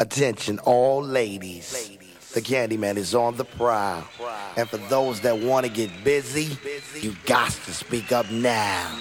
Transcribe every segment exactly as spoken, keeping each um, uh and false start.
Attention all ladies. The Candyman is on the prowl. And for those that want to get busy, you got to speak up now.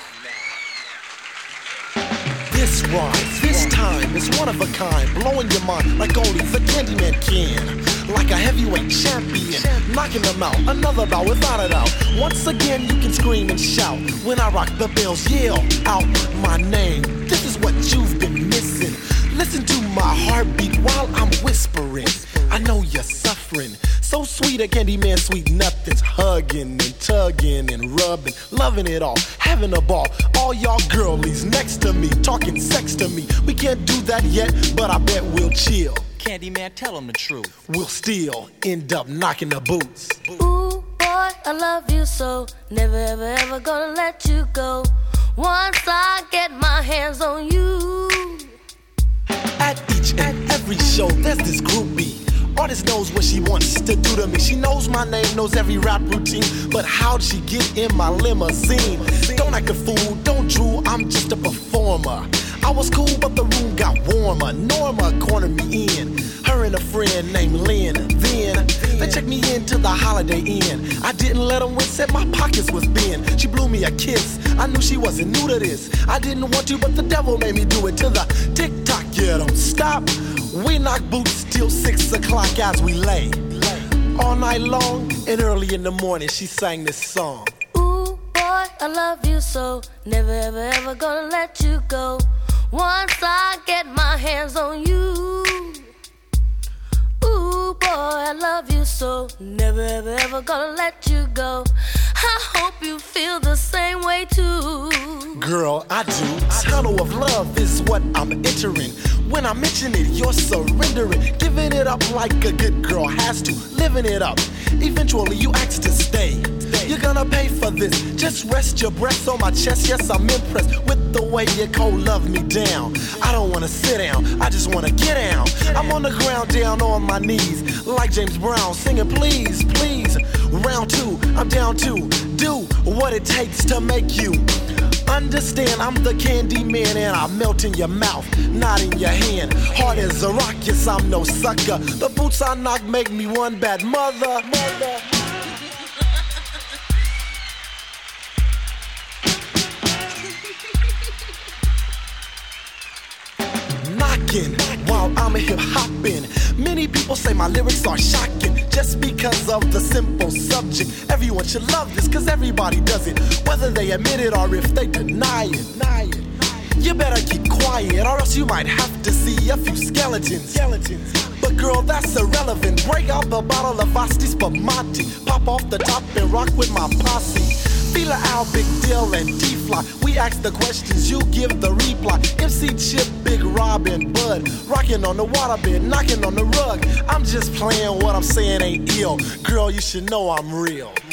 This rhyme, this time is one of a kind, blowing your mind like only the Candyman can. Like a heavyweight champion, knocking them out, another bout without a doubt. Once again you can scream and shout when I rock the bells, yell out my name. This is what you've been missing. Listen to my heartbeat while I'm whispering. I know you're suffering. So sweet, a Candyman, sweet nothings. Hugging and tugging and rubbing, loving it all, having a ball. All y'all girlies next to me, talking sex to me. We can't do that yet, but I bet we'll chill. Candyman, tell him the truth. We'll still end up knocking the boots. Ooh, boy, I love you so. Never, ever, ever gonna let you go. Once I get my hands on you. At each and every show, there's this groupie. Artist knows what she wants to do to me. She knows my name, knows every rap routine. But how'd she get in my limousine? Don't act a fool, don't drool, I'm just a performer. I was cool, but the room got warmer. Norma cornered me in, her and a friend named Lynn. Then, they checked me into the Holiday Inn. I didn't let them win, said my pockets was thin. She blew me a kiss, I knew she wasn't new to this. I didn't want to, but the devil made me do it. To the tick-tock, yeah, don't stop. We knock boots till six o'clock as we lay. All night long and early in the morning, she sang this song. Ooh, boy, I love you so. Never, ever, ever gonna let you go. Once I get my hands on you. Ooh, boy, I love you so. Never, ever, ever gonna let you go. I hope you feel the same way too. Girl, I do. Tunnel of love is what I'm entering. When I mention it, you're surrendering. Giving it up like a good girl has to. Living it up. Eventually you ask to stay. You're gonna pay for this. Just rest your breath on my chest. Yes, I'm impressed with the way you cold love me down. I don't wanna sit down, I just wanna get down. I'm on the ground down on my knees, like James Brown singing please, please. Round two, I'm down to do what it takes to make you understand. I'm the Candyman and I melt in your mouth, not in your hand. Hard as a rock, yes, I'm no sucker. The boots I knock make me one bad mother. mother. Knocking while I'm hip hopping. Many people say my lyrics are shocking just because of the simple subject. Everyone should love this cause everybody does it, whether they admit it or if they deny it. Deny it. You better keep quiet or else you might have to see a few skeletons. skeletons. But girl, that's irrelevant. Break out the bottle of Asti Spumante, pop off the top and rock with my posse. Fila Al, Big Deal, and D-Fly. We ask the questions, you give the reply. M C Chip, Big Rob, and Bud. Rocking on the waterbed, knocking on the rug. I'm just playing, what I'm saying ain't ill. Girl, you should know I'm real.